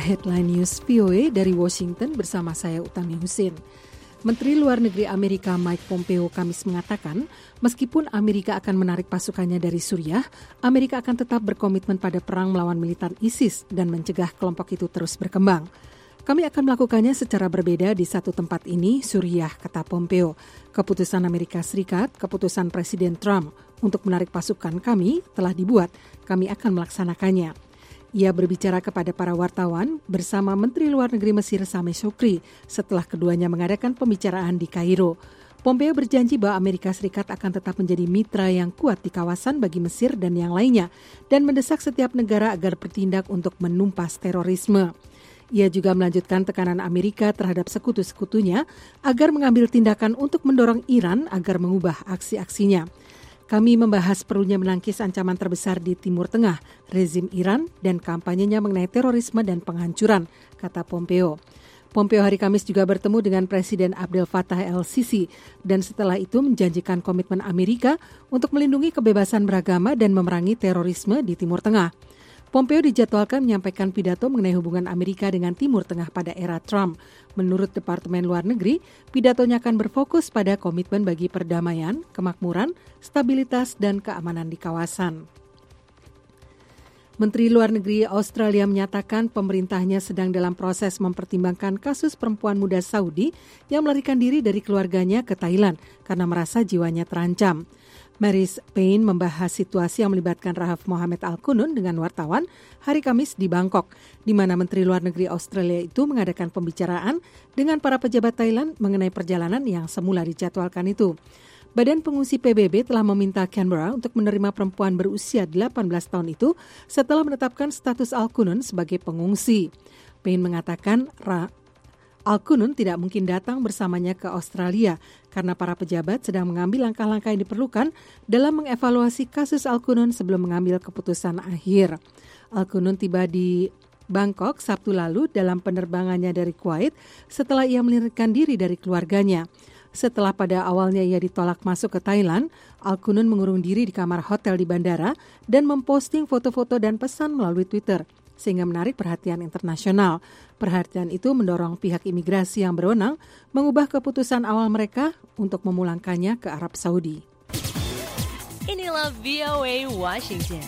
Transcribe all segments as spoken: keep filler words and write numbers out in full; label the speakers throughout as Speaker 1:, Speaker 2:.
Speaker 1: Headline News V O A dari Washington bersama saya Utami Husin. Menteri Luar Negeri Amerika Mike Pompeo Kamis mengatakan, meskipun Amerika akan menarik pasukannya dari Suriah, Amerika akan tetap berkomitmen pada perang melawan militan ISIS dan mencegah kelompok itu terus berkembang. Kami akan melakukannya secara berbeda di satu tempat ini, Suriah, kata Pompeo. Keputusan Amerika Serikat, keputusan Presiden Trump untuk menarik pasukan kami telah dibuat, kami akan melaksanakannya. Ia berbicara kepada para wartawan bersama Menteri Luar Negeri Mesir Sameh Shoukry setelah keduanya mengadakan pembicaraan di Kairo. Pompeo berjanji bahwa Amerika Serikat akan tetap menjadi mitra yang kuat di kawasan bagi Mesir dan yang lainnya dan mendesak setiap negara agar bertindak untuk menumpas terorisme. Ia juga melanjutkan tekanan Amerika terhadap sekutu-sekutunya agar mengambil tindakan untuk mendorong Iran agar mengubah aksi-aksinya. Kami membahas perlunya menangkis ancaman terbesar di Timur Tengah, rezim Iran dan kampanyenya mengenai terorisme dan penghancuran, kata Pompeo. Pompeo hari Kamis juga bertemu dengan Presiden Abdel Fattah el-Sisi dan setelah itu menjanjikan komitmen Amerika untuk melindungi kebebasan beragama dan memerangi terorisme di Timur Tengah. Pompeo dijadwalkan menyampaikan pidato mengenai hubungan Amerika dengan Timur Tengah pada era Trump. Menurut Departemen Luar Negeri, pidatonya akan berfokus pada komitmen bagi perdamaian, kemakmuran, stabilitas, dan keamanan di kawasan. Menteri Luar Negeri Australia menyatakan pemerintahnya sedang dalam proses mempertimbangkan kasus perempuan muda Saudi yang melarikan diri dari keluarganya ke Thailand karena merasa jiwanya terancam. Marise Payne membahas situasi yang melibatkan Rahaf Mohamed Al-Qunun dengan wartawan hari Kamis di Bangkok, di mana Menteri Luar Negeri Australia itu mengadakan pembicaraan dengan para pejabat Thailand mengenai perjalanan yang semula dijadwalkan itu. Badan Pengungsi P B B telah meminta Canberra untuk menerima perempuan berusia delapan belas tahun itu setelah menetapkan status Al-Qunun sebagai pengungsi. Payne mengatakan Ra- Al-Qunun tidak mungkin datang bersamanya ke Australia karena para pejabat sedang mengambil langkah-langkah yang diperlukan dalam mengevaluasi kasus Al-Qunun sebelum mengambil keputusan akhir. Al-Qunun tiba di Bangkok Sabtu lalu dalam penerbangannya dari Kuwait setelah ia melarikan diri dari keluarganya. Setelah pada awalnya ia ditolak masuk ke Thailand, Al-Qunun mengurung diri di kamar hotel di bandara dan memposting foto-foto dan pesan melalui Twitter, sehingga menarik perhatian internasional. Perhatian itu mendorong pihak imigrasi yang berwenang mengubah keputusan awal mereka untuk memulangkannya ke Arab Saudi.
Speaker 2: Inilah V O A Washington.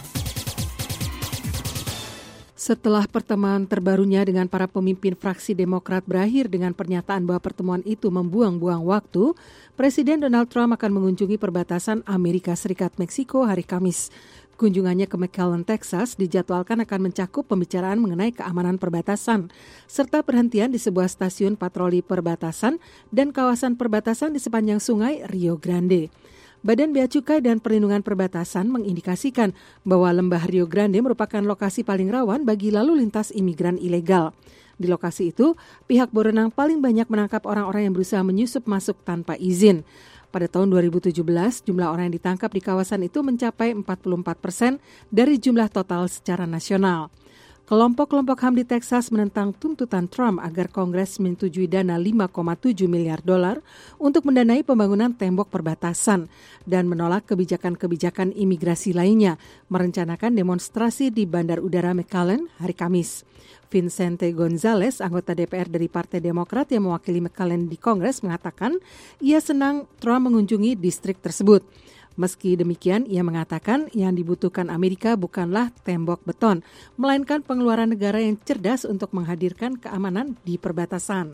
Speaker 1: Setelah pertemuan terbarunya dengan para pemimpin fraksi Demokrat berakhir dengan pernyataan bahwa pertemuan itu membuang-buang waktu, Presiden Donald Trump akan mengunjungi perbatasan Amerika Serikat-Meksiko hari Kamis. Kunjungannya ke McAllen, Texas dijadwalkan akan mencakup pembicaraan mengenai keamanan perbatasan, serta perhentian di sebuah stasiun patroli perbatasan dan kawasan perbatasan di sepanjang sungai Rio Grande. Badan Bea Cukai dan Perlindungan Perbatasan mengindikasikan bahwa lembah Rio Grande merupakan lokasi paling rawan bagi lalu lintas imigran ilegal. Di lokasi itu, pihak berwenang paling banyak menangkap orang-orang yang berusaha menyusup masuk tanpa izin. Pada tahun dua ribu tujuh belas, jumlah orang yang ditangkap di kawasan itu mencapai empat puluh empat persen dari jumlah total secara nasional. Kelompok-kelompok H A M di Texas menentang tuntutan Trump agar Kongres menyetujui dana lima koma tujuh miliar dolar untuk mendanai pembangunan tembok perbatasan dan menolak kebijakan-kebijakan imigrasi lainnya, merencanakan demonstrasi di Bandar Udara McAllen hari Kamis. Vicente Gonzalez, anggota D P R dari Partai Demokrat yang mewakili McAllen di Kongres, mengatakan ia senang Trump mengunjungi distrik tersebut. Meski demikian, ia mengatakan yang dibutuhkan Amerika bukanlah tembok beton, melainkan pengeluaran negara yang cerdas untuk menghadirkan keamanan di perbatasan.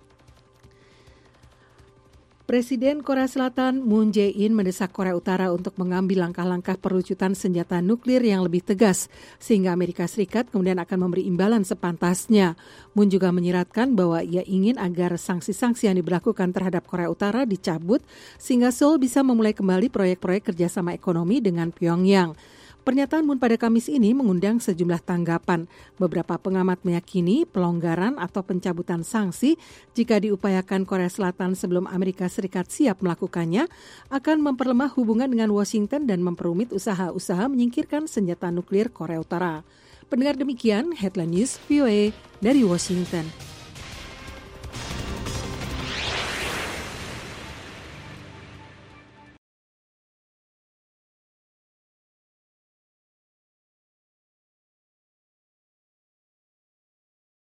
Speaker 1: Presiden Korea Selatan Moon Jae-in mendesak Korea Utara untuk mengambil langkah-langkah perlucutan senjata nuklir yang lebih tegas, sehingga Amerika Serikat kemudian akan memberi imbalan sepantasnya. Moon juga menyiratkan bahwa ia ingin agar sanksi-sanksi yang diberlakukan terhadap Korea Utara dicabut, sehingga Seoul bisa memulai kembali proyek-proyek kerjasama ekonomi dengan Pyongyang. Pernyataan Moon pada Kamis ini mengundang sejumlah tanggapan. Beberapa pengamat meyakini pelonggaran atau pencabutan sanksi jika diupayakan Korea Selatan sebelum Amerika Serikat siap melakukannya akan memperlemah hubungan dengan Washington dan memperumit usaha-usaha menyingkirkan senjata nuklir Korea Utara. Pendengar demikian, Headline News V O A dari Washington.